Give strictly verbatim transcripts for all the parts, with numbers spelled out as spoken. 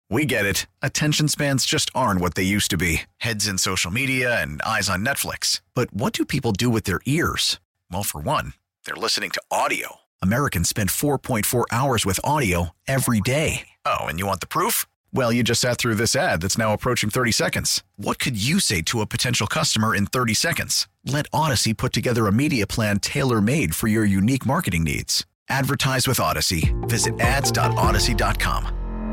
We get it. Attention spans just aren't what they used to be. Heads in social media and eyes on Netflix. But what do people do with their ears? Well, for one, they're listening to audio. Americans spend four point four hours with audio every day. Oh, and you want the proof? Well, you just sat through this ad that's now approaching thirty seconds. What could you say to a potential customer in thirty seconds? Let Odyssey put together a media plan tailor-made for your unique marketing needs. Advertise with Odyssey. Visit ads dot odyssey dot com.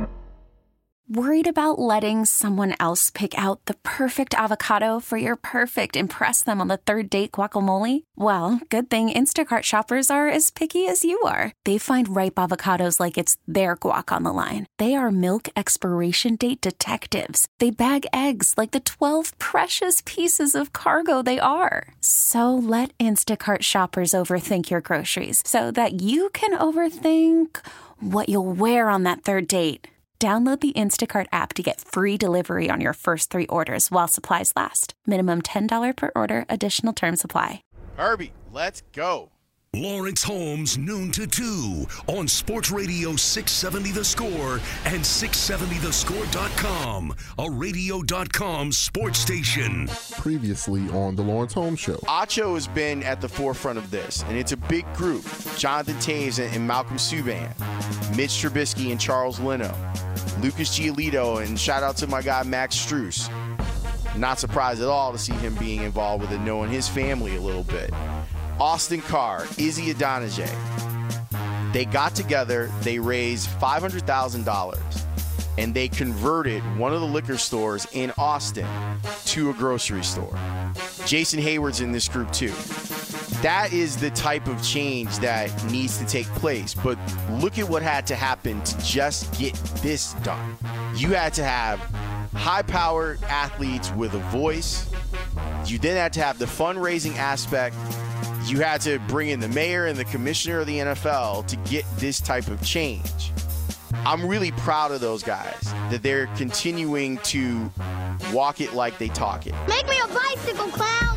Worried about letting someone else pick out the perfect avocado for your perfect impress them on the third date guacamole? Well, good thing Instacart shoppers are as picky as you are. They find ripe avocados like it's their guac on the line. They are milk expiration date detectives. They bag eggs like the twelve precious pieces of cargo they are. So let Instacart shoppers overthink your groceries so that you can overthink what you'll wear on that third date. Download the Instacart app to get free delivery on your first three orders while supplies last. Minimum ten dollars per order. Additional terms apply. Herbie, let's go. Lawrence Holmes, noon to two on Sports Radio six seventy The Score and six seventy the score dot com, a radio dot com sports station. Previously on the Lawrence Holmes Show. Acho has been at the forefront of this, and it's a big group. Jonathan Taves and Malcolm Subban, Mitch Trubisky and Charles Leno, Lucas Giolito, and shout out to my guy Max Strus. Not surprised at all to see him being involved with it, knowing his family a little bit. Austin Carr, Izzy Adonijay. They got together, they raised five hundred thousand dollars, and they converted one of the liquor stores in Austin to a grocery store. Jason Hayward's in this group too. That is the type of change that needs to take place. But look at what had to happen to just get this done. You had to have high-powered athletes with a voice. You then had to have the fundraising aspect. You had to bring in the mayor and the commissioner of the N F L to get this type of change. I'm really proud of those guys, that they're continuing to walk it like they talk it. Make me a bicycle, clown!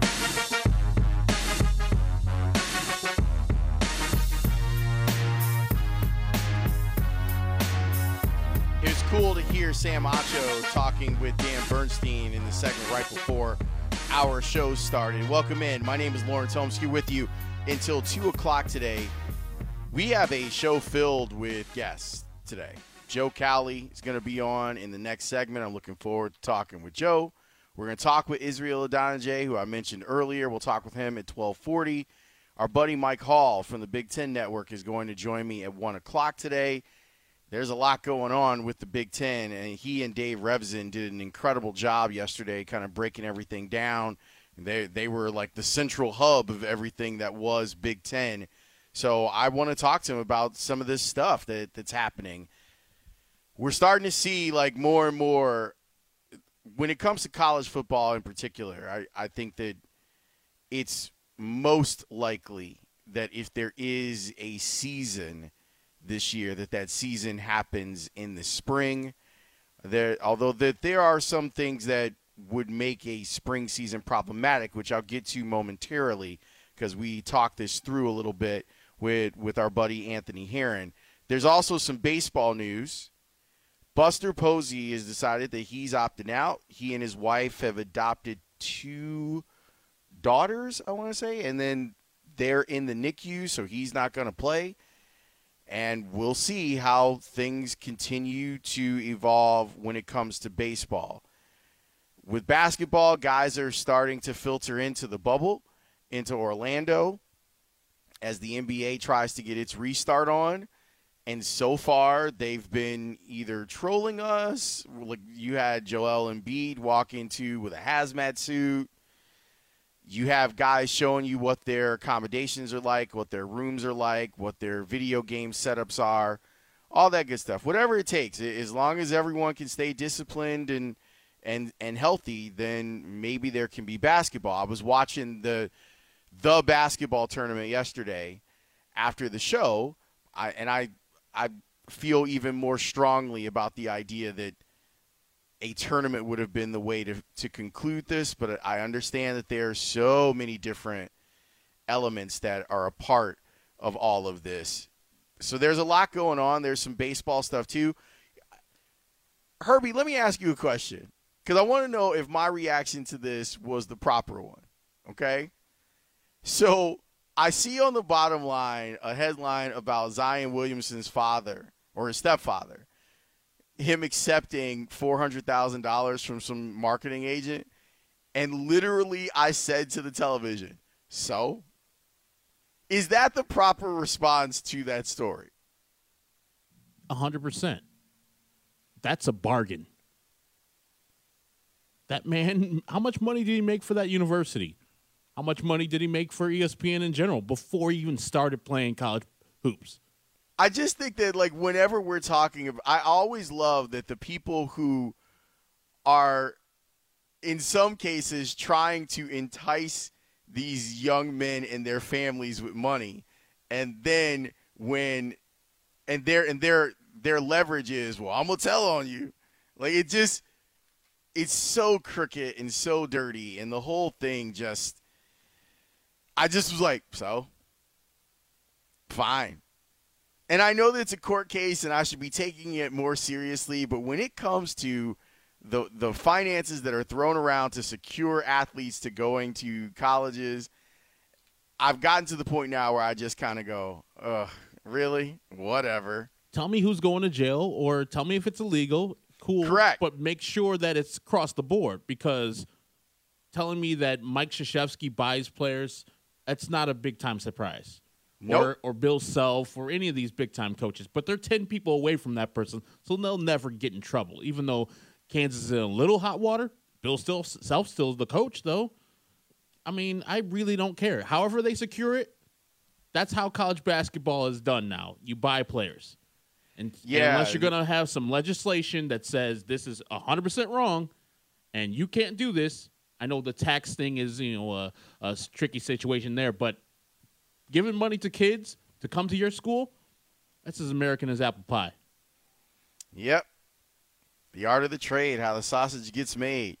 It was cool to hear Sam Acho talking with Dan Bernstein in the segment right before our show started. Welcome in. My name is Lawrence Holmes here with you until two o'clock today. We have a show filled with guests today. Joe Cowley is going to be on in the next segment. I'm looking forward to talking with Joe. We're going to talk with Israel Adonijay, who I mentioned earlier. We'll talk with him at twelve forty. Our buddy Mike Hall from the Big Ten Network is going to join me at one o'clock today. There's a lot going on with the Big Ten, and he and Dave Revson did an incredible job yesterday kind of breaking everything down. They they were like the central hub of everything that was Big Ten. So I want to talk to him about some of this stuff that, that's happening. We're starting to see like more and more when it comes to college football in particular. I, I think that it's most likely that if there is a season this year, that that season happens in the spring. There, although that there are some things that would make a spring season problematic, which I'll get to momentarily because we talked this through a little bit with, with our buddy Anthony Herron. There's also some baseball news. Buster Posey has decided that he's opting out. He and his wife have adopted two daughters, I want to say, and then they're in the N I C U, so he's not going to play. And we'll see how things continue to evolve when it comes to baseball. With basketball, guys are starting to filter into the bubble, into Orlando, as the N B A tries to get its restart on. And so far, they've been either trolling us. Like you had Joel Embiid walk into with a hazmat suit. You have guys showing you what their accommodations are like, what their rooms are like, what their video game setups are, all that good stuff. Whatever it takes, as long as everyone can stay disciplined and and and healthy, then maybe there can be basketball. I was watching the the basketball tournament yesterday after the show, I, and I I feel even more strongly about the idea that a tournament would have been the way to, to conclude this, but I understand that there are so many different elements that are a part of all of this. So there's a lot going on. There's some baseball stuff too. Herbie, let me ask you a question, because I want to know if my reaction to this was the proper one, okay? So I see on the bottom line a headline about Zion Williamson's father, or his stepfather, him accepting four hundred thousand dollars from some marketing agent, and literally I said to the television, so? Is that the proper response to that story? one hundred percent. That's a bargain. That man, how much money did he make for that university? How much money did he make for E S P N in general before he even started playing college hoops? I just think that, like, whenever we're talking about, I always love that the people who are, in some cases, trying to entice these young men and their families with money, and then when, and their and their their leverage is, well, I'm gonna tell on you. Like, it just, it's so crooked and so dirty, and the whole thing just, I just was like, so, fine. And I know that it's a court case, and I should be taking it more seriously, but when it comes to the the finances that are thrown around to secure athletes to going to colleges, I've gotten to the point now where I just kind of go, ugh, really? Whatever. Tell me who's going to jail, or tell me if it's illegal. Cool. Correct. But make sure that it's across the board, because telling me that Mike Krzyzewski buys players, that's not a big-time surprise. Nope. Or, or Bill Self or any of these big-time coaches. But they're ten people away from that person, so they'll never get in trouble. Even though Kansas is in a little hot water, Bill still, Self still is the coach, though. I mean, I really don't care. However they secure it, that's how college basketball is done now. You buy players. And, yeah. and unless you're going to have some legislation that says this is one hundred percent wrong and you can't do this, I know the tax thing is, you know, a, a tricky situation there, but giving money to kids to come to your school, that's as American as apple pie. Yep. The art of the trade, how the sausage gets made.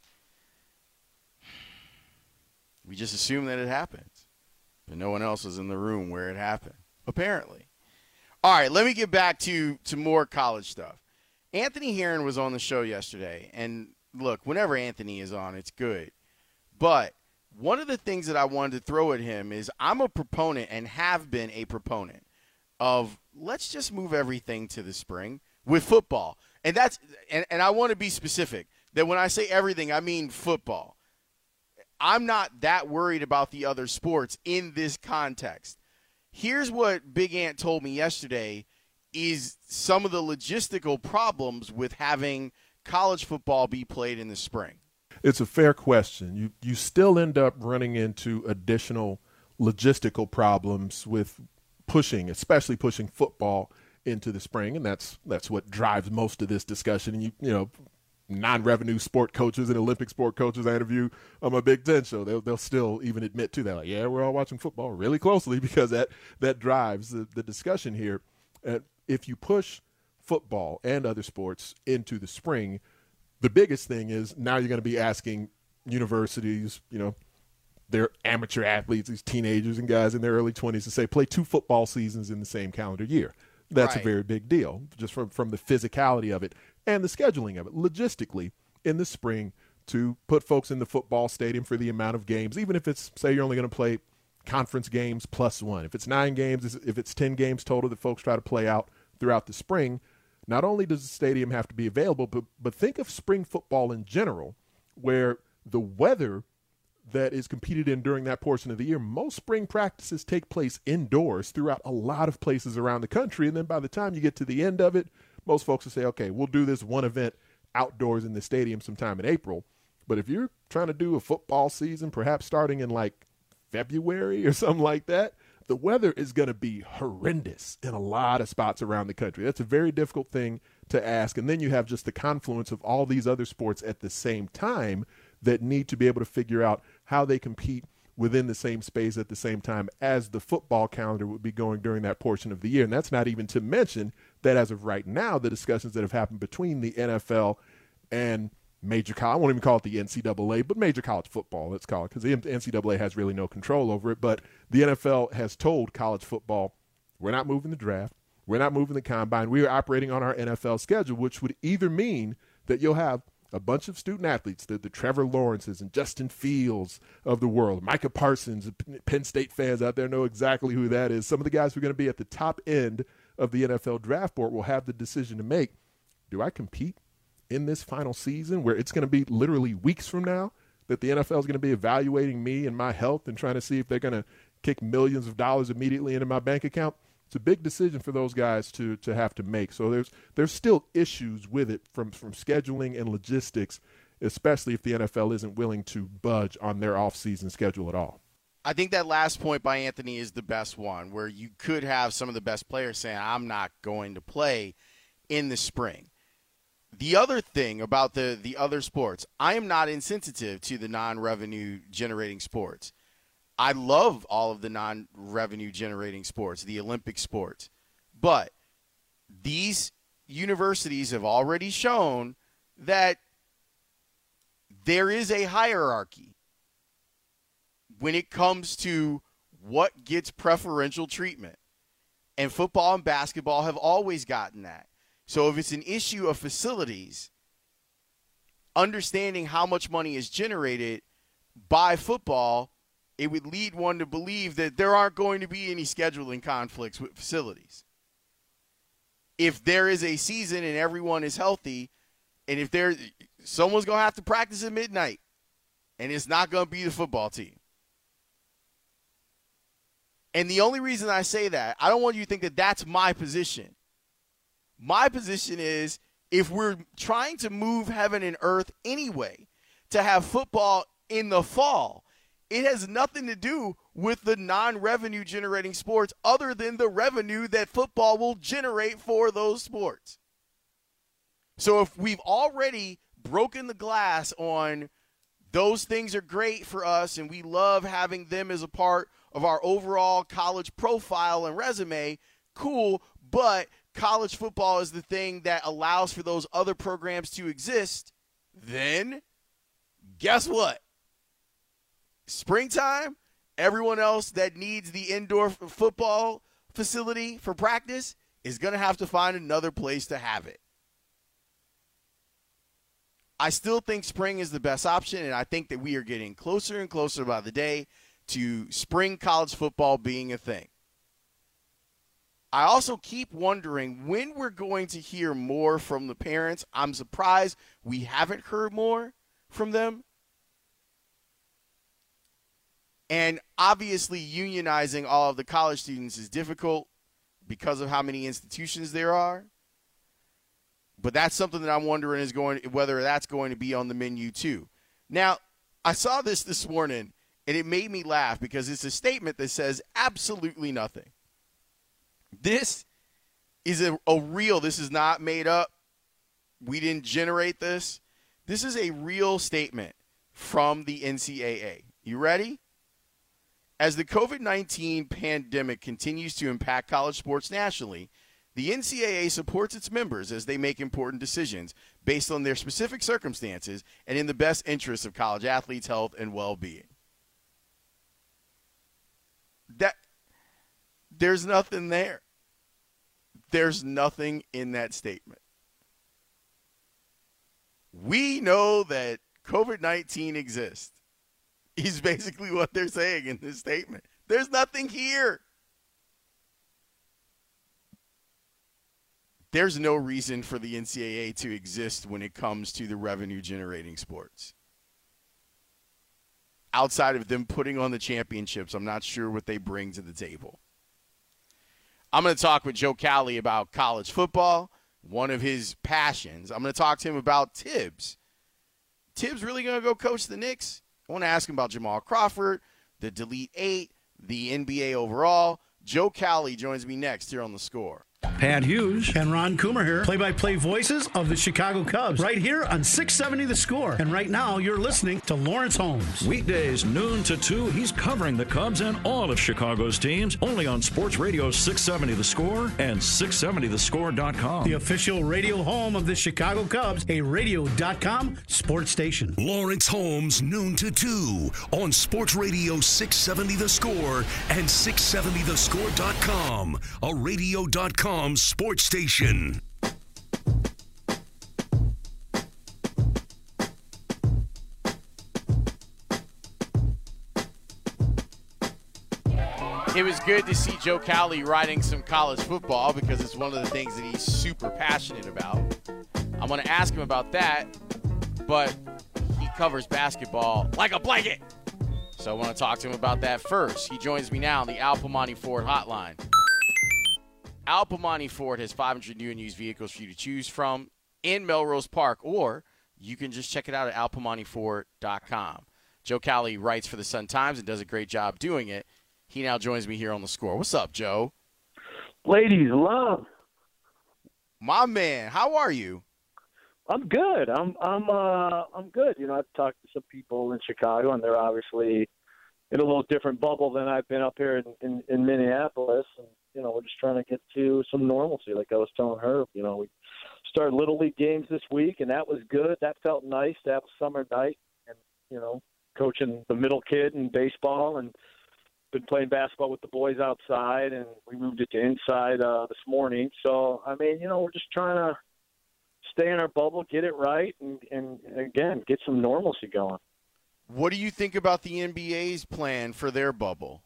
We just assume that it happens, but no one else was in the room where it happened, apparently. All right, let me get back to, to more college stuff. Anthony Herron was on the show yesterday, and look, whenever Anthony is on, it's good. But one of the things that I wanted to throw at him is I'm a proponent and have been a proponent of let's just move everything to the spring with football. And that's and, and I want to be specific that when I say everything, I mean football. I'm not that worried about the other sports in this context. Here's what Big Ant told me yesterday is some of the logistical problems with having college football be played in the spring. It's a fair question. You you still end up running into additional logistical problems with pushing, especially pushing football into the spring, and that's that's what drives most of this discussion. And you you know, non-revenue sport coaches and Olympic sport coaches I interview on my Big Ten show, they'll they'll still even admit to that. Like, yeah, we're all watching football really closely because that that drives the, the discussion here. And if you push football and other sports into the spring, the biggest thing is now you're going to be asking universities, you know, their amateur athletes, these teenagers and guys in their early twenties to say, play two football seasons in the same calendar year. That's right. A very big deal, just from, from the physicality of it and the scheduling of it. Logistically, in the spring, to put folks in the football stadium for the amount of games, even if it's, say, you're only going to play conference games plus one. If it's nine games, if it's ten games total that folks try to play out throughout the spring, not only does the stadium have to be available, but, but think of spring football in general, where the weather that is competed in during that portion of the year, most spring practices take place indoors throughout a lot of places around the country. And then by the time you get to the end of it, most folks will say, okay, we'll do this one event outdoors in the stadium sometime in April. But if you're trying to do a football season, perhaps starting in like February or something like that, the weather is going to be horrendous in a lot of spots around the country. That's a very difficult thing to ask. And then you have just the confluence of all these other sports at the same time that need to be able to figure out how they compete within the same space at the same time as the football calendar would be going during that portion of the year. And that's not even to mention that as of right now, the discussions that have happened between the N F L and major college, I won't even call it the N C double A, but major college football, let's call it, because the N C double A has really no control over it. But the N F L has told college football, we're not moving the draft, we're not moving the combine, we are operating on our N F L schedule, which would either mean that you'll have a bunch of student athletes, the, the Trevor Lawrences and Justin Fields of the world, Micah Parsons, Penn State fans out there know exactly who that is. Some of the guys who are going to be at the top end of the N F L draft board will have the decision to make. Do I compete in this final season where it's going to be literally weeks from now that the N F L is going to be evaluating me and my health and trying to see if they're going to kick millions of dollars immediately into my bank account? It's a big decision for those guys to to have to make. So there's there's still issues with it from, from scheduling and logistics, especially if the N F L isn't willing to budge on their offseason schedule at all. I think that last point by Anthony is the best one, where you could have some of the best players saying, I'm not going to play in the spring. The other thing about the, the other sports, I am not insensitive to the non-revenue generating sports. I love all of the non-revenue generating sports, the Olympic sports. But these universities have already shown that there is a hierarchy when it comes to what gets preferential treatment. And football and basketball have always gotten that. So if it's an issue of facilities, understanding how much money is generated by football, it would lead one to believe that there aren't going to be any scheduling conflicts with facilities. If there is a season and everyone is healthy, and if there someone's going to have to practice at midnight, and it's not going to be the football team. And the only reason I say that, I don't want you to think that that's my position. My position is, if we're trying to move heaven and earth anyway, to have football in the fall, it has nothing to do with the non-revenue generating sports other than the revenue that football will generate for those sports. So if we've already broken the glass on those things are great for us and we love having them as a part of our overall college profile and resume, cool, but college football is the thing that allows for those other programs to exist, then guess what? Springtime, everyone else that needs the indoor f- football facility for practice is going to have to find another place to have it. I still think spring is the best option, and I think that we are getting closer and closer by the day to spring college football being a thing. I also keep wondering when we're going to hear more from the parents. I'm surprised we haven't heard more from them. And obviously unionizing all of the college students is difficult because of how many institutions there are. But that's something that I'm wondering is going whether that's going to be on the menu too. Now, I saw this this morning, and it made me laugh because it's a statement that says absolutely nothing. This is a, a real, this is not made up. We didn't generate this. This is a real statement from the N C double A. You ready? As the covid nineteen pandemic continues to impact college sports nationally, the N C double A supports its members as they make important decisions based on their specific circumstances and in the best interest of college athletes' health and well-being. That there's nothing there. There's nothing in that statement. We know that covid nineteen exists. Is basically what they're saying in this statement. There's nothing here. There's no reason for the N C double A to exist when it comes to the revenue-generating sports. Outside of them putting on the championships, I'm not sure what they bring to the table. I'm going to talk with Joe Cowley about college football, one of his passions. I'm going to talk to him about Tibbs. Tibbs really going to go coach the Knicks? I want to ask him about Jamal Crawford, the Delete Eight, the N B A overall. Joe Cowley joins me next here on The Score. Pat Hughes and Ron Coomer here, play-by-play voices of the Chicago Cubs, right here on six seventy The Score. And right now, you're listening to Lawrence Holmes. Weekdays, noon to two, he's covering the Cubs and all of Chicago's teams, only on Sports Radio six seventy The Score and six seventy the score dot com. The official radio home of the Chicago Cubs, a radio dot com sports station. Lawrence Holmes, noon to two, on Sports Radio six seventy The Score and six seventy the score dot com, a radio dot com sports station. It was good to see Joe Cowley writing some college football because it's one of the things that he's super passionate about. I'm going to ask him about that, but he covers basketball like a blanket. So I want to talk to him about that first. He joins me now on the Al Piemonte Ford hotline. Al Piemonte Ford has five hundred new and used vehicles for you to choose from in Melrose Park, or you can just check it out at al piemonte ford dot com. Joe Cowley writes for the Sun-Times and does a great job doing it. He now joins me here on The Score. What's up, Joe? Ladies love. My man, how are you? I'm good. I'm I'm uh I'm good. You know, I've talked to some people in Chicago, and they're obviously in a little different bubble than I've been up here in, in, in Minneapolis. And you know, we're just trying to get to some normalcy. Like I was telling her, you know, we started Little League games this week, and that was good. That felt nice to have a summer night, and you know, coaching the middle kid in baseball, and been playing basketball with the boys outside, and we moved it to inside uh, this morning. So I mean, you know, we're just trying to stay in our bubble, get it right, and, and again, get some normalcy going. What do you think about the N B A's plan for their bubble?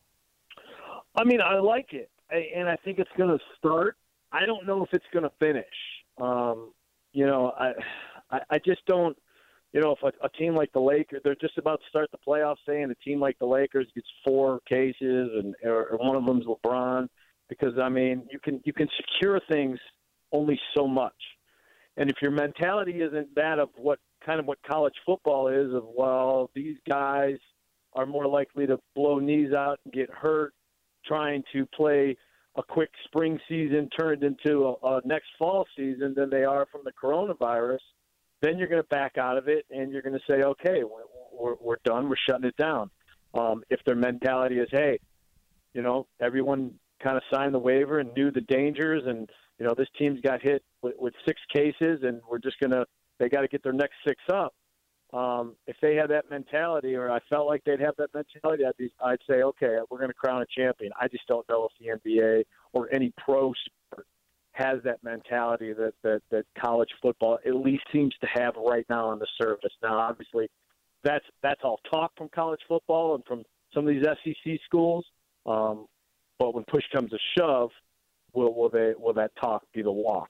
I mean, I like it, and I think it's going to start. I don't know if it's going to finish. Um, you know, I, I, I just don't. You know, if a, a team like the Lakers, they're just about to start the playoffs, saying a team like the Lakers gets four cases, and or, or one of them's LeBron, because I mean, you can you can secure things only so much. And if your mentality isn't that of what kind of what college football is, of, well, these guys are more likely to blow knees out and get hurt trying to play a quick spring season turned into a, a next fall season than they are from the coronavirus, then you're going to back out of it and you're going to say, okay, we're, we're, we're done. We're shutting it down. Um, if their mentality is, hey, you know, everyone kind of signed the waiver and knew the dangers, and you know, this team's got hit with, with six cases, and we're just going to – they got to get their next six up. Um, if they had that mentality, or I felt like they'd have that mentality, I'd, be, I'd say, okay, we're going to crown a champion. I just don't know if the N B A or any pro sport has that mentality that, that, that college football at least seems to have right now on the surface. Now, obviously, that's that's all talk from college football and from some of these S E C schools. Um, but when push comes to shove, Will, will they will that talk be the walk?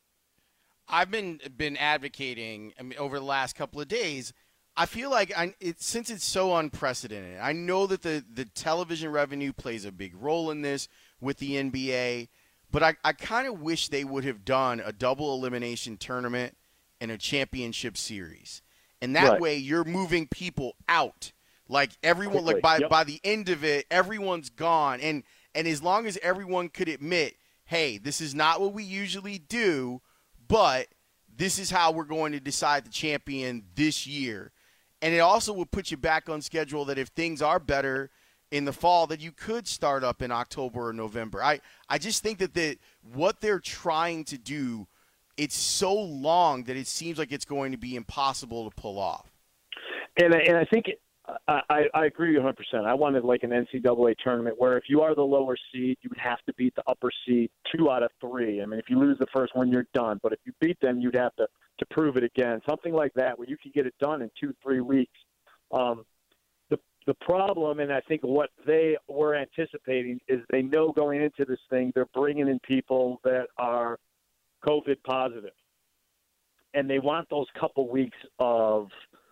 I've been been advocating I mean, over the last couple of days. I feel like I, it, since it's so unprecedented, I know that the, the television revenue plays a big role in this with the N B A, but I, I kind of wish they would have done a double elimination tournament and a championship series. And that right. way you're moving people out. Like everyone, Quickly. like by, yep. by the end of it, everyone's gone. And, and as long as everyone could admit, hey, this is not what we usually do, but this is how we're going to decide the champion this year. And it also would put you back on schedule that if things are better in the fall, that you could start up in October or November. I, I just think that the, what they're trying to do, it's so long that it seems like it's going to be impossible to pull off. And, and I think it, I, I agree one hundred percent. I wanted like an N C double A tournament where if you are the lower seed, you would have to beat the upper seed two out of three. I mean, if you lose the first one, you're done. But if you beat them, you'd have to, to prove it again. Something like that where you could get it done in two, three weeks. Um, the the problem, and I think what they were anticipating, is they know going into this thing, they're bringing in people that are COVID positive. And they want those couple weeks of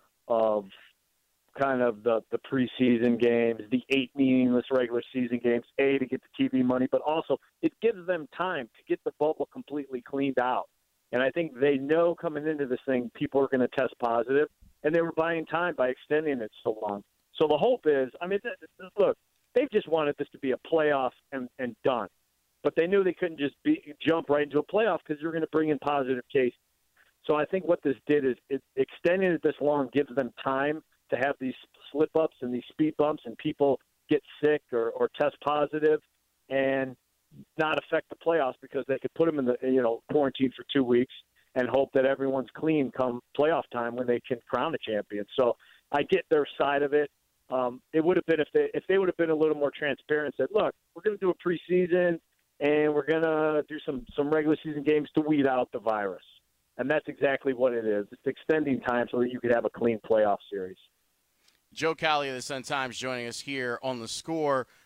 of – kind of the, the preseason games, the eight meaningless regular season games, A, to get the T V money, but also it gives them time to get the bubble completely cleaned out. And I think they know coming into this thing, people are going to test positive, and they were buying time by extending it so long. So the hope is, I mean, look, they just wanted this to be a playoff and, and done. But they knew they couldn't just be, jump right into a playoff because you're going to bring in positive cases. So I think what this did is it, extending it this long gives them time to have these slip-ups and these speed bumps and people get sick or, or test positive and not affect the playoffs, because they could put them in the, you know, quarantine for two weeks and hope that everyone's clean come playoff time when they can crown a champion. So I get their side of it. Um, it would have been if they if they would have been a little more transparent and said, look, we're going to do a preseason and we're going to do some, some regular season games to weed out the virus. And that's exactly what it is. It's extending time so that you could have a clean playoff series. Joe Cowley of the Sun-Times joining us here on The Score.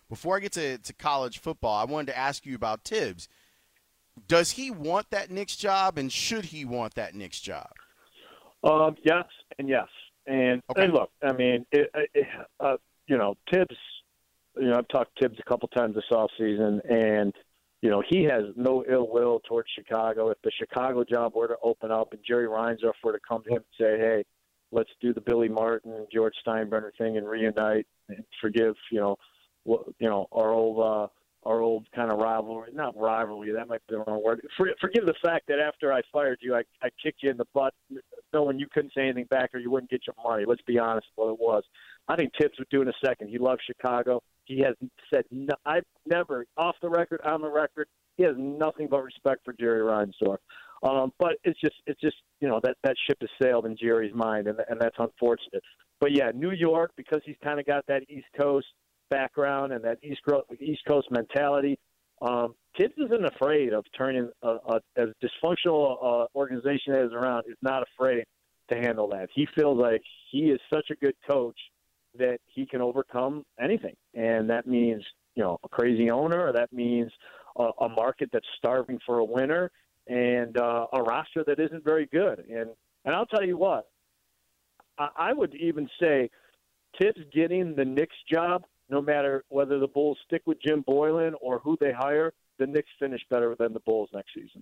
before I get to, to college football, I wanted to ask you about Tibbs. Does he want that Knicks job, and should he want that Knicks job? Um, yes and yes. And, okay. and look, I mean, it, it, uh, you know, Tibbs, you know, I've talked to Tibbs a couple times this offseason, and, you know, he has no ill will towards Chicago. If the Chicago job were to open up and Jerry Reinsdorf were to come to him and say, hey, let's do the Billy Martin and George Steinbrenner thing and reunite and forgive, you know, what, you know, our old uh, our old kind of rivalry, not rivalry, that might be the wrong word. For, forgive the fact that after I fired you, I, I kicked you in the butt knowing you couldn't say anything back or you wouldn't get your money. Let's be honest what it was. I think Tibbs would do in a second. He loves Chicago. He has said, no, I've never, off the record, on the record, he has nothing but respect for Jerry Reinsdorf. Um, but it's just, it's just, you know, that, that ship has sailed in Jerry's mind, and, and that's unfortunate. But, yeah, New York, because he's kind of got that East Coast background and that East, East Coast mentality, um, Tibbs isn't afraid of turning a, a, as dysfunctional uh, organization as around, is not afraid to handle that. He feels like he is such a good coach that he can overcome anything. And that means, you know, a crazy owner, or that means a, a market that's starving for a winner, and uh, a roster that isn't very good. And and I'll tell you what, I, I would even say Tibbs getting the Knicks job, no matter whether the Bulls stick with Jim Boylan or who they hire, the Knicks finish better than the Bulls next season.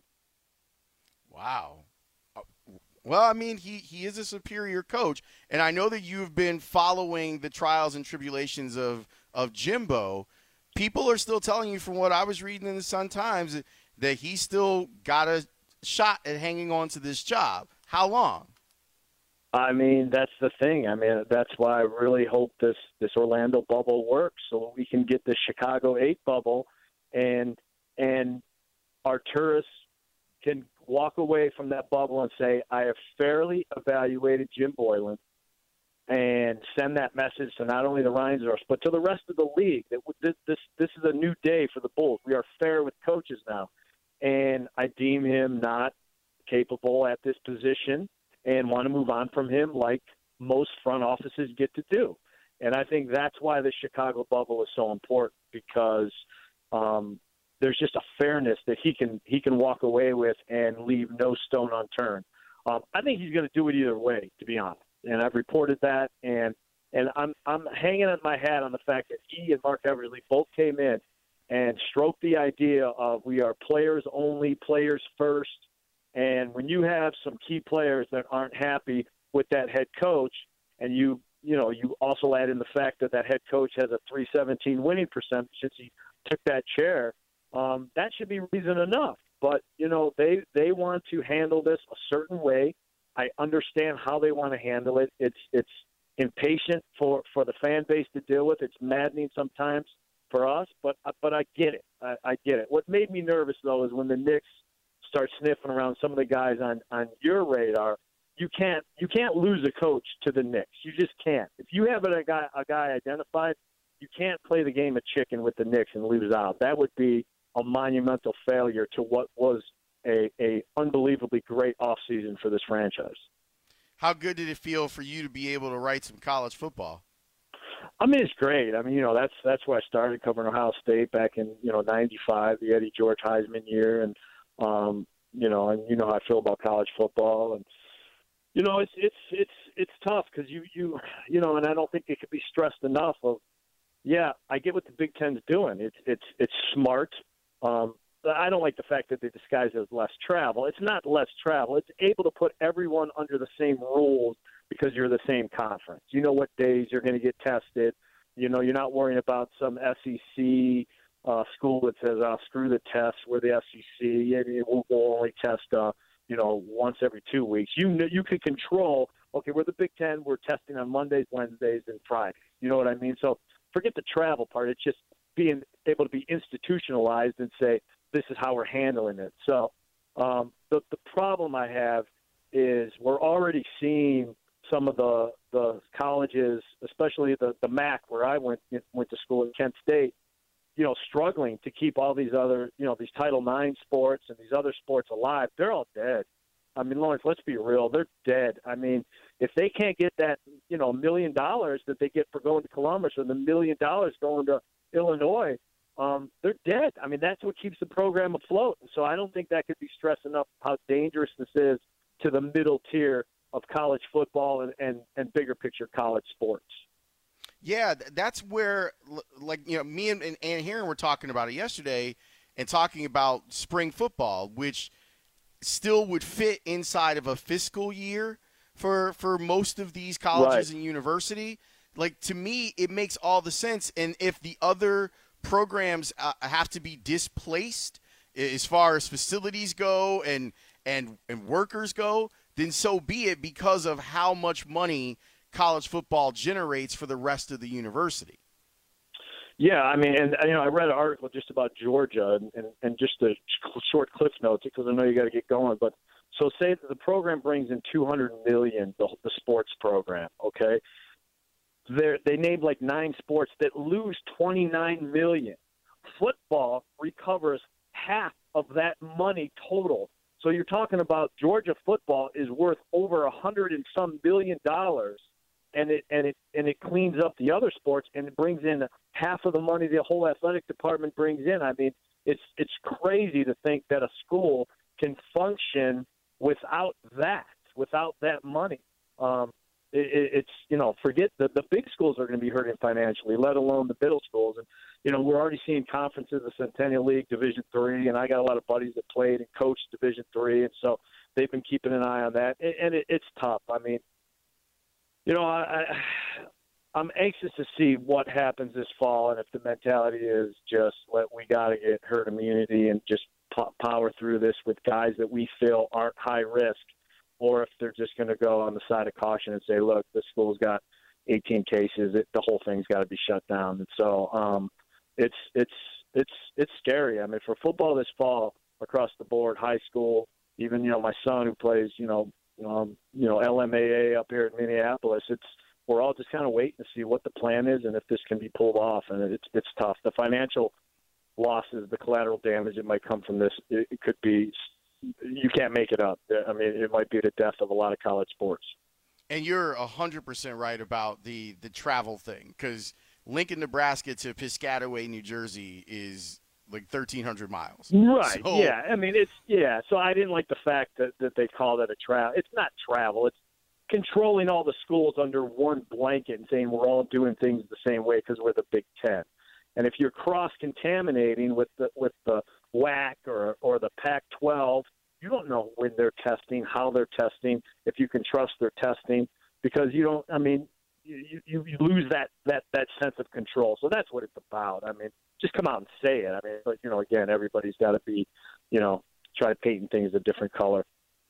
Wow. Well, I mean, he, he is a superior coach, and I know that you've been following the trials and tribulations of, of Jimbo. People are still telling you, from what I was reading in the Sun-Times, that, that he still got a shot at hanging on to this job. How long? I mean, that's the thing. I mean, that's why I really hope this, this Orlando bubble works, so we can get the Chicago eight bubble, and and our tourists can walk away from that bubble and say, I have fairly evaluated Jim Boylan, and send that message to not only the Reinsdorfs, but to the rest of the league. That this, this, this is a new day for the Bulls. We are fair with coaches now. And I deem him not capable at this position and want to move on from him like most front offices get to do. And I think that's why the Chicago bubble is so important, because um, there's just a fairness that he can he can walk away with and leave no stone unturned. Um, I think he's going to do it either way, to be honest. And I've reported that, and and I'm I'm hanging on my hat on the fact that he and Mark Eversley both came in and stroked the idea of we are players only, players first. And when you have some key players that aren't happy with that head coach, and you you know you also add in the fact that that head coach has a three seventeen winning percentage since he took that chair, um, that should be reason enough. But you know they they want to handle this a certain way. I understand how they want to handle it. It's it's impatient for, for the fan base to deal with. It's maddening sometimes for us, but but I get it. I, I get it. What made me nervous, though, is when the Knicks start sniffing around some of the guys on, on your radar. You can't you can't lose a coach to the Knicks. You just can't. If you have a guy a guy identified, you can't play the game of chicken with the Knicks and lose out. That would be a monumental failure to what was A, a unbelievably great offseason for this franchise. How good did it feel for you to be able to write some college football? I mean, it's great. I mean, you know, that's that's where I started covering Ohio State back in, you know, ninety-five, the Eddie George Heisman year. And, um, you know, and you know how I feel about college football. And, you know, it's it's it's it's tough because you, you, you know, and I don't think it could be stressed enough of, yeah, I get what the Big Ten's doing. It's, it's, it's smart. Um, I don't like the fact that they disguise it as less travel. It's not less travel. It's able to put everyone under the same rules because you're the same conference. You know what days you're going to get tested. You know, you're not worrying about some S E C uh, school that says, oh, screw the test. We're the S E C. It will we'll only test, uh, you know, once every two weeks. You know, you can control, okay, we're the Big Ten. We're testing on Mondays, Wednesdays, and Fridays. You know what I mean? So forget the travel part. It's just being able to be institutionalized and say, this is how we're handling it. So um, the the problem I have is we're already seeing some of the the colleges, especially the, the M A C where I went went to school at Kent State, you know, struggling to keep all these other, you know, these Title nine sports and these other sports alive. They're all dead. I mean, Lawrence, let's be real. They're dead. I mean, if they can't get that, you know, million dollars that they get for going to Columbus, or the million dollars going to Illinois, um, they're dead. I mean, that's what keeps the program afloat. So I don't think that could be stressed enough how dangerous this is to the middle tier of college football and, and, and bigger picture college sports. Yeah, that's where, like, you know, me and, and Ann Herron were talking about it yesterday and talking about spring football, which still would fit inside of a fiscal year for for most of these colleges right. and university. Like, to me, it makes all the sense. And if the other programs uh, have to be displaced as far as facilities go and, and, and workers go, then so be it, because of how much money college football generates for the rest of the university. Yeah, I mean, and you know, I read an article just about Georgia, and, and, and just a short cliff notes because I know you got to get going. But so say that the program brings in two hundred million dollars, the, the sports program. Okay, they they named like nine sports that lose twenty-nine million dollars. Football recovers half of that money total. So you're talking about Georgia football is worth over a hundred and some billion dollars, and it and it and it cleans up the other sports, and it brings in half of the money the whole athletic department brings in. I mean, it's it's crazy to think that a school can function without that, without that money. Um, it, it's you know, forget the the big schools are going to be hurting financially, let alone the middle schools. And you know, we're already seeing conferences, the Centennial League, Division Three, and I got a lot of buddies that played and coached Division Three, and so they've been keeping an eye on that. And, and it, it's tough. I mean, you know, I, I, I'm anxious to see what happens this fall, and if the mentality is just let we got to get herd immunity and just po- power through this with guys that we feel aren't high risk, or if they're just going to go on the side of caution and say, look, this school's got eighteen cases, it, the whole thing's got to be shut down. And so, um, It's it's it's it's scary. I mean, for football this fall across the board, high school, even you know my son who plays you know um, you know L M A A up here in Minneapolis. It's we're all just kind of waiting to see what the plan is and if this can be pulled off. And it's it's tough. The financial losses, the collateral damage that might come from this, it, it could be you can't make it up. I mean, it might be the death of a lot of college sports. And you're a hundred percent right about the the travel thing, because Lincoln, Nebraska to Piscataway, New Jersey is like thirteen hundred miles. Right, so, yeah. I mean, it's – yeah. So I didn't like the fact that, that they call that a travel. It's not travel. It's controlling all the schools under one blanket and saying we're all doing things the same way because we're the Big Ten. And if you're cross-contaminating with the with the W A C or, or the Pac twelve, you don't know when they're testing, how they're testing, if you can trust their testing, because you don't – I mean – You, you you lose that, that, that sense of control. So that's what it's about. I mean, just come out and say it. I mean, but, you know, again, everybody's got to be, you know, try painting things a different color.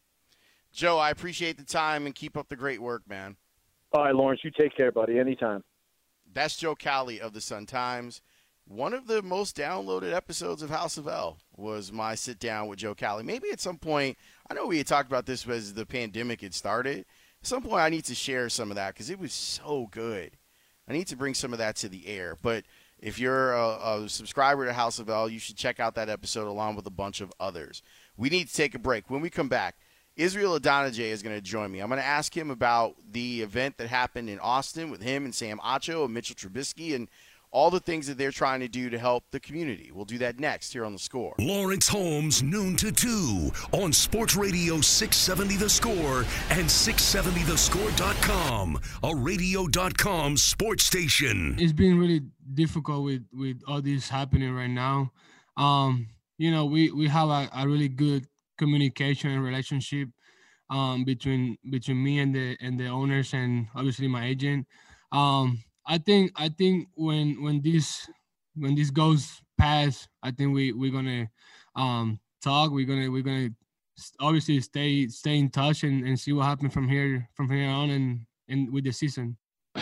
Joe, I appreciate the time and keep up the great work, man. All right, Lawrence, you take care, buddy. Anytime. That's Joe Cowley of the Sun-Times. One of the most downloaded episodes of House of L was my sit-down with Joe Cowley. Maybe at some point, I know we had talked about this as the pandemic had started. At some point, I need to share some of that because it was so good. I need to bring some of that to the air. But if you're a, a subscriber to House of L, you should check out that episode along with a bunch of others. We need to take a break. When we come back, Israel Adonijay is going to join me. I'm going to ask him about the event that happened in Austin with him and Sam Acho and Mitchell Trubisky and all the things that they're trying to do to help the community. We'll do that next here on The Score. Lawrence Holmes, noon to two on Sports Radio six seventy The Score and six seventy the score dot com, a radio dot com sports station. It's been really difficult with, with all this happening right now. Um, you know, we, we have a, a really good communication and relationship um, between between me and the and the owners and obviously my agent. Um, I think I think when when this when this goes past, I think we we're gonna um, talk. We're gonna we're gonna obviously stay stay in touch and, and see what happens from here from here on and, and with the season.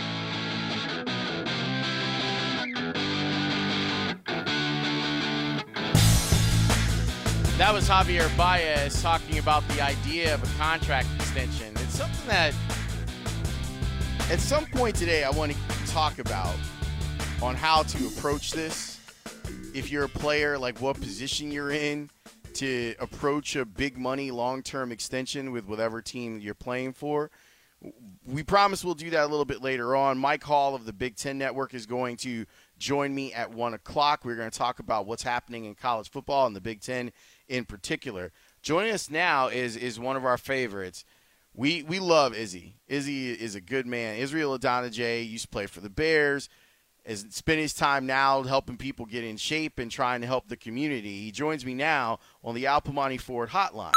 That was Javier Baez talking about the idea of a contract extension. It's something that at some point today I want to talk about on how to approach this. If you're a player, like what position you're in to approach a big money long-term extension with whatever team you're playing for. We promise we'll do that a little bit later on. Mike Hall of the Big Ten Network is going to join me at one o'clock. We're going to talk about what's happening in college football and the Big Ten in particular. Joining us now is is one of our favorites. We we love Izzy. Izzy is a good man. Israel Adonijay used to play for the Bears. Is spending his time now helping people get in shape and trying to help the community. He joins me now on the Al Piemonte Ford hotline.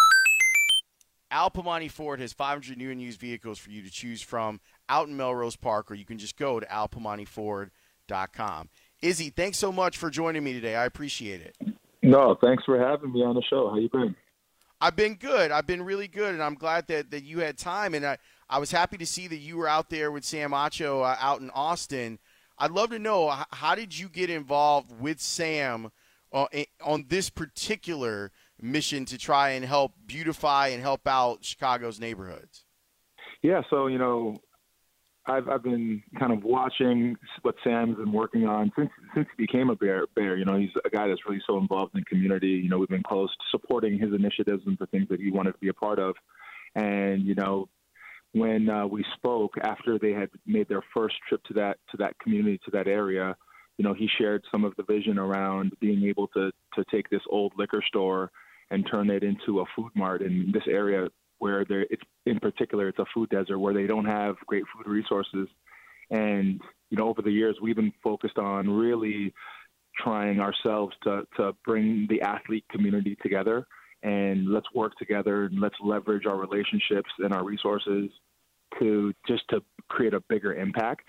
Al Piemonte Ford has five hundred new and used vehicles for you to choose from out in Melrose Park, or you can just go to al piemonte ford dot com. Izzy, thanks so much for joining me today. I appreciate it. No, thanks for having me on the show. How you been? I've been good. I've been really good, and I'm glad that, that you had time. And I, I was happy to see that you were out there with Sam Acho uh, out in Austin. I'd love to know, how did you get involved with Sam uh, on this particular mission to try and help beautify and help out Chicago's neighborhoods? Yeah, so, you know, I've I've been kind of watching what Sam's been working on since since he became a bear. Bear, you know, he's a guy that's really so involved in the community. You know, we've been close to supporting his initiatives and the things that he wanted to be a part of. And, you know, when uh, we spoke after they had made their first trip to that to that community, to that area, you know, he shared some of the vision around being able to to take this old liquor store and turn it into a food mart in this area where there, it's in particular, it's a food desert where they don't have great food resources. And, you know, over the years, we've been focused on really trying ourselves to, to bring the athlete community together, and let's work together and let's leverage our relationships and our resources to just to create a bigger impact.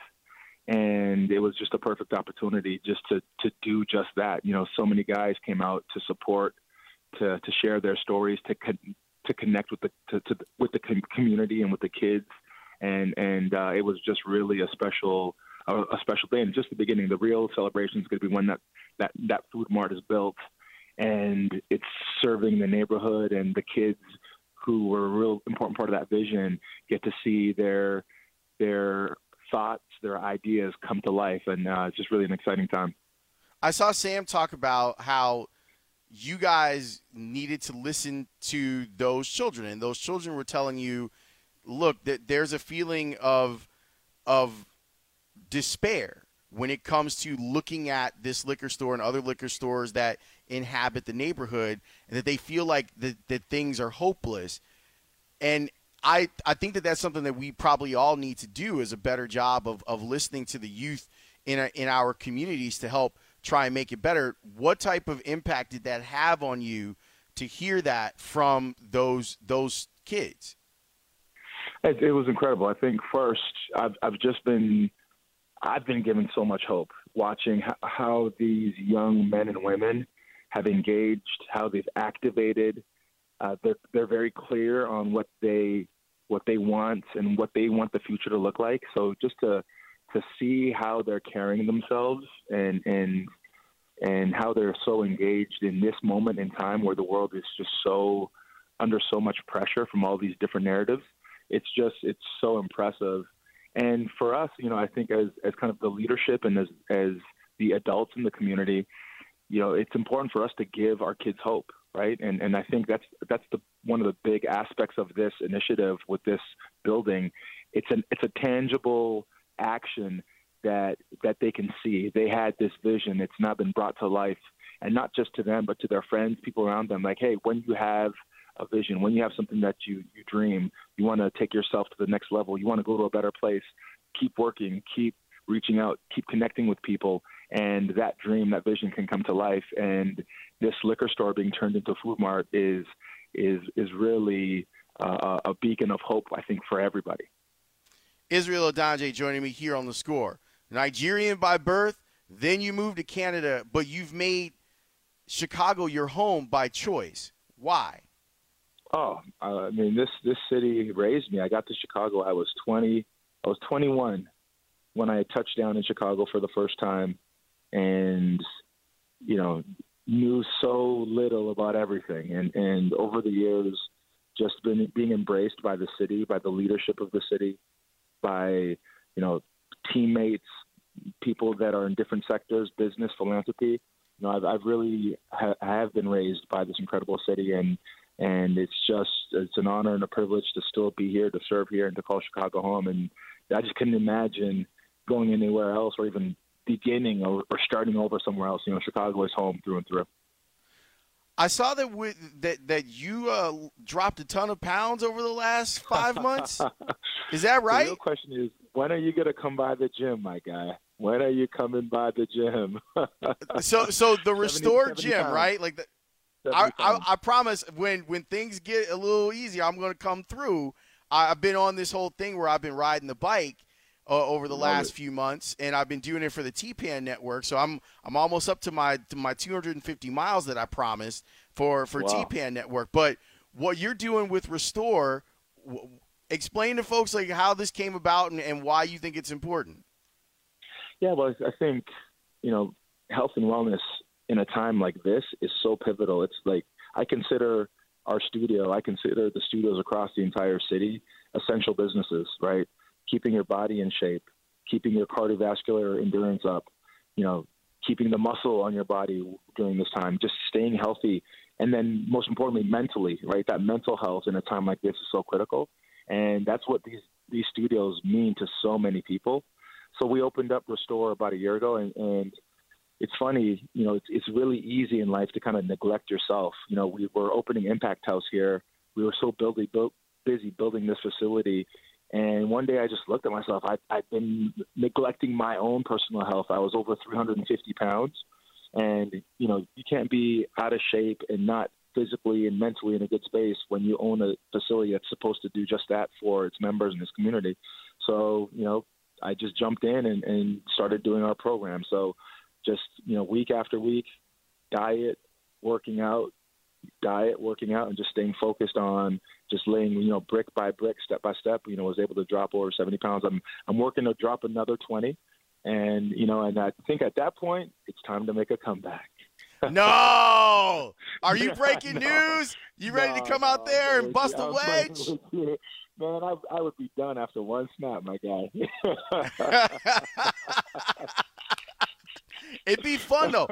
And it was just a perfect opportunity just to, to do just that. You know, so many guys came out to support, to, to share their stories, to con- to connect with the to, to, with the community and with the kids, and and uh, it was just really a special a, a special day. And just the beginning, the real celebration is going to be when that, that that food mart is built, and it's serving the neighborhood, and the kids who were a real important part of that vision get to see their their thoughts, their ideas come to life, and uh, it's just really an exciting time. I saw Sam talk about how you guys needed to listen to those children, and those children were telling you, look, that there's a feeling of of despair when it comes to looking at this liquor store and other liquor stores that inhabit the neighborhood, and that they feel like that, that things are hopeless. And I I think that that's something that we probably all need to do, is a better job of, of listening to the youth in a, in our communities to help try and make it better. What type of impact did that have on you to hear that from those those kids? It, it was incredible. I think first, I've I've just been I've been given so much hope watching how, how these young men and women have engaged, how they've activated. Uh, they're they're very clear on what they what they want and what they want the future to look like. So just to to see how they're carrying themselves and and and how they're so engaged in this moment in time where the world is just so under so much pressure from all these different narratives. It's just it's so impressive. And for us, you know, I think as as kind of the leadership and as as the adults in the community, you know, it's important for us to give our kids hope, right? And and I think that's that's the one of the big aspects of this initiative with this building. It's an it's a tangible action that that they can see. They had this vision. It's now been brought to life, and not just to them, but to their friends, people around them. Like, hey, when you have a vision, when you have something that you, you dream, you want to take yourself to the next level, you want to go to a better place, keep working, keep reaching out, keep connecting with people, and that dream, that vision can come to life. And this liquor store being turned into a food mart is is is really uh, a beacon of hope, I think, for everybody. Israel Adonijay joining me here on The Score. Nigerian by birth, then you moved to Canada, but you've made Chicago your home by choice. Why? Oh, uh, I mean, this this city raised me. I got to Chicago. I was twenty. I was twenty-one when I touched down in Chicago for the first time, and you know, knew so little about everything. And and over the years, just been being embraced by the city, by the leadership of the city, by you know teammates, people that are in different sectors, business, philanthropy. You know, I've, I've really ha- I have been raised by this incredible city, and And it's just it's an honor and a privilege to still be here, to serve here, and to call Chicago home. And I just couldn't imagine going anywhere else or even beginning or, or starting over somewhere else. You know, Chicago is home through and through. I saw that with, that that you uh, dropped a ton of pounds over the last five months. Is that right? The real question is, when are you going to come by the gym, my guy? When are you coming by the gym? so, so the Restore seventy, seventy gym, pounds. right? Like, the, I, I, I promise, when when things get a little easier, I'm going to come through. I, I've been on this whole thing where I've been riding the bike uh, over the Love last it. few months, and I've been doing it for the T P A N network. So I'm I'm almost up to my to my two hundred fifty miles that I promised for for Wow. T P A N network. But what you're doing with Restore, w- explain to folks like how this came about and, and why you think it's important. Yeah, well, I think, you know, health and wellness in a time like this is so pivotal. It's like I consider our studio, I consider the studios across the entire city essential businesses, right? Keeping your body in shape, keeping your cardiovascular endurance up, you know, keeping the muscle on your body during this time, just staying healthy. And then most importantly, mentally, right? That mental health in a time like this is so critical. And that's what these, these studios mean to so many people. So we opened up Restore about a year ago, and, and it's funny, you know, it's, it's really easy in life to kind of neglect yourself. You know, we were opening Impact House here. We were so busy, busy building this facility. And one day I just looked at myself. I, I've been neglecting my own personal health. I was over three hundred fifty pounds. And, you know, you can't be out of shape and not physically and mentally in a good space when you own a facility that's supposed to do just that for its members and its community. So, you know, I just jumped in and, and started doing our program. So just, you know, week after week, diet, working out, diet, working out, and just staying focused on just laying, you know, brick by brick, step by step, you know, was able to drop over seventy pounds. I'm, I'm working to drop another twenty. And, you know, and I think at that point, it's time to make a comeback. No! Are you breaking No. news? You ready No, to come no, out there and I'm bust a I'm wedge? Man, I, I would be done after one snap, my guy. It'd be fun though.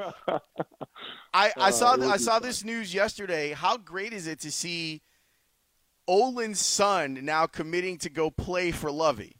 I, I Uh, saw it would I be saw fun. this news yesterday. How great is it to see Olin's son now committing to go play for Lovey?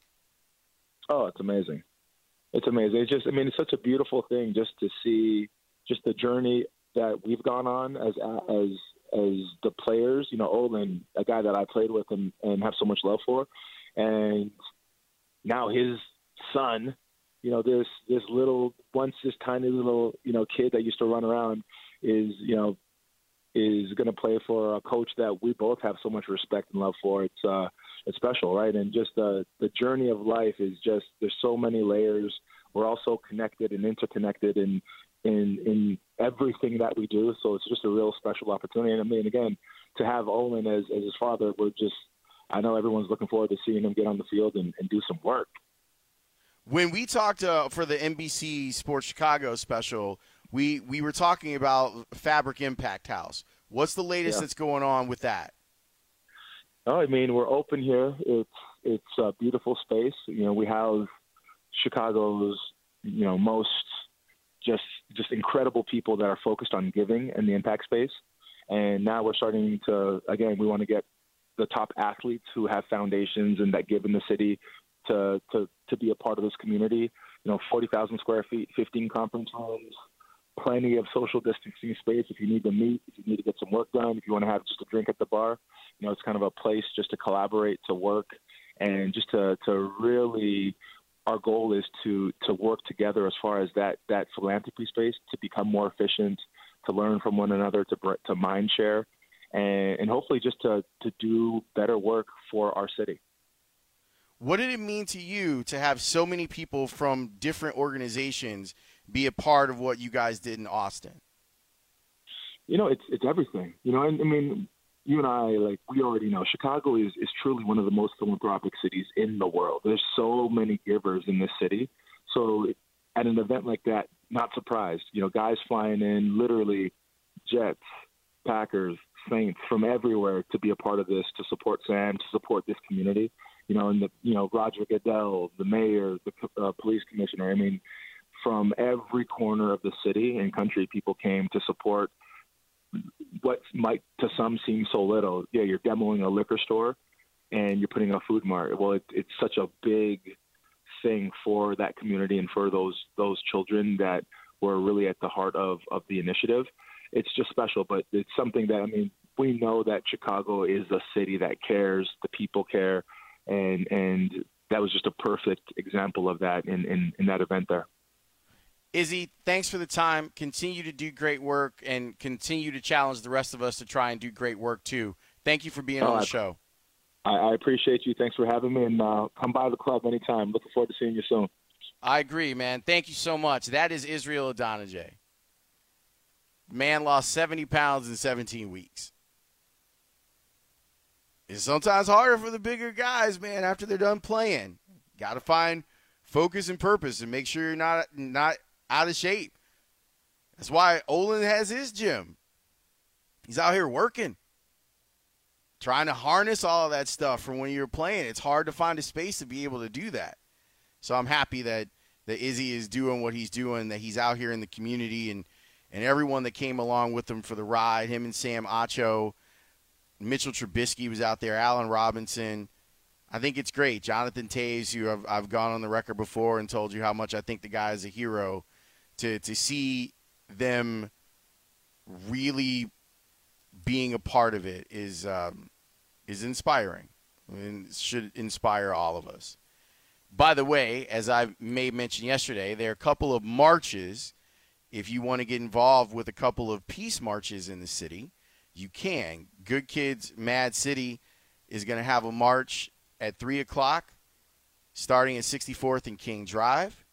Oh, it's amazing. It's amazing. It's just, I mean, it's such a beautiful thing just to see just the journey that we've gone on as as as the players. You know, Olin, a guy that I played with and, and have so much love for, and now his son, you know, this this little once this tiny little you know kid that used to run around is you know is going to play for a coach that we both have so much respect and love for. It's uh, it's special, right? And just the the journey of life is just there's so many layers. We're all so connected and interconnected in in in everything that we do. So it's just a real special opportunity. And I mean, again, to have Olin as as his father, we're just I know everyone's looking forward to seeing him get on the field and, and do some work. When we talked uh, for the N B C Sports Chicago special, we, we were talking about Fabric Impact House. What's the latest Yeah. that's going on with that? Oh, I mean, we're open here. It's it's a beautiful space. You know, we have Chicago's you know most just just incredible people that are focused on giving in the impact space, and now we're starting to again we want to get the top athletes who have foundations and that give in the city to to to be a part of this community. You know, forty thousand square feet, fifteen conference rooms, plenty of social distancing space if you need to meet, if you need to get some work done, if you want to have just a drink at the bar. You know, it's kind of a place just to collaborate, to work, and just to, to really, our goal is to, to work together as far as that, that philanthropy space, to become more efficient, to learn from one another, to to mind share, and, and hopefully just to, to do better work for our city. What did it mean to you to have so many people from different organizations be a part of what you guys did in Austin? You know, it's it's everything. You know, I, I mean, you and I, like, we already know Chicago is, is truly one of the most philanthropic cities in the world. There's so many givers in this city. So at an event like that, not surprised. You know, guys flying in, literally Jets, Packers, Saints from everywhere to be a part of this, to support Sam, to support this community. You know, and the you know Roger Goodell, the mayor, the uh, police commissioner. I mean, from every corner of the city and country, people came to support what might to some seem so little. Yeah, you're demoing a liquor store and you're putting a food mart. Well, it, it's such a big thing for that community and for those those children that were really at the heart of, of the initiative. It's just special, but it's something that, I mean, we know that Chicago is a city that cares, the people care, and and that was just a perfect example of that in, in, in that event there. Izzy, thanks for the time. Continue to do great work and continue to challenge the rest of us to try and do great work too. Thank you for being oh, on the I, show. I, I appreciate you. Thanks for having me, and uh, come by the club anytime. Looking forward to seeing you soon. I agree, man. Thank you so much. That is Israel Idonije. Man lost seventy pounds in seventeen weeks. It's sometimes harder for the bigger guys, man, after they're done playing. Got to find focus and purpose and make sure you're not not out of shape. That's why Olin has his gym. He's out here working, trying to harness all of that stuff from when you're playing. It's hard to find a space to be able to do that. So I'm happy that, that Izzy is doing what he's doing, that he's out here in the community, and, and everyone that came along with him for the ride, him and Sam Acho, Mitchell Trubisky was out there, Allen Robinson. I think it's great. Jonathan Toews, who I've, I've gone on the record before and told you how much I think the guy is a hero, to, to see them really being a part of it is um, is inspiring and should inspire all of us. By the way, as I may mention yesterday, there are a couple of marches. If you want to get involved with a couple of peace marches in the city, you can. Good Kids Mad City is going to have a march at three o'clock starting at sixty-fourth and King Drive.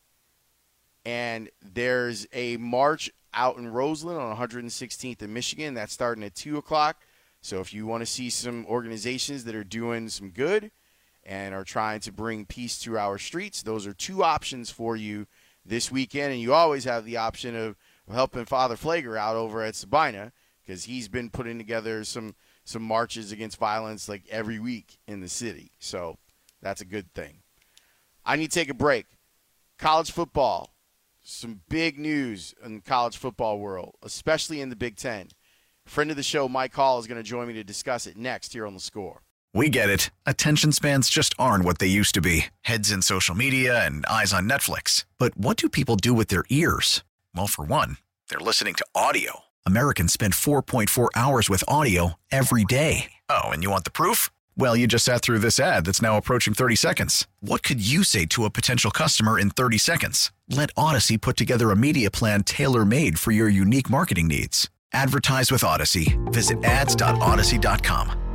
And there's a march out in Roseland on one hundred sixteenth in Michigan. That's starting at two o'clock. So if you want to see some organizations that are doing some good and are trying to bring peace to our streets, those are two options for you this weekend. And you always have the option of, of helping Father Flager out over at Sabina, because he's been putting together some some marches against violence like every week in the city. So that's a good thing. I need to take a break. College football, some big news in the college football world, especially in the Big Ten. Friend of the show, Mike Hall, is going to join me to discuss it next here on The Score. We get it. Attention spans just aren't what they used to be. Heads in social media and eyes on Netflix. But what do people do with their ears? Well, for one, they're listening to audio. Americans spend four point four hours with audio every day. Oh, and you want the proof? Well, you just sat through this ad that's now approaching thirty seconds. What could you say to a potential customer in thirty seconds? Let Odyssey put together a media plan tailor-made for your unique marketing needs. Advertise with Odyssey. Visit ads dot odyssey dot com.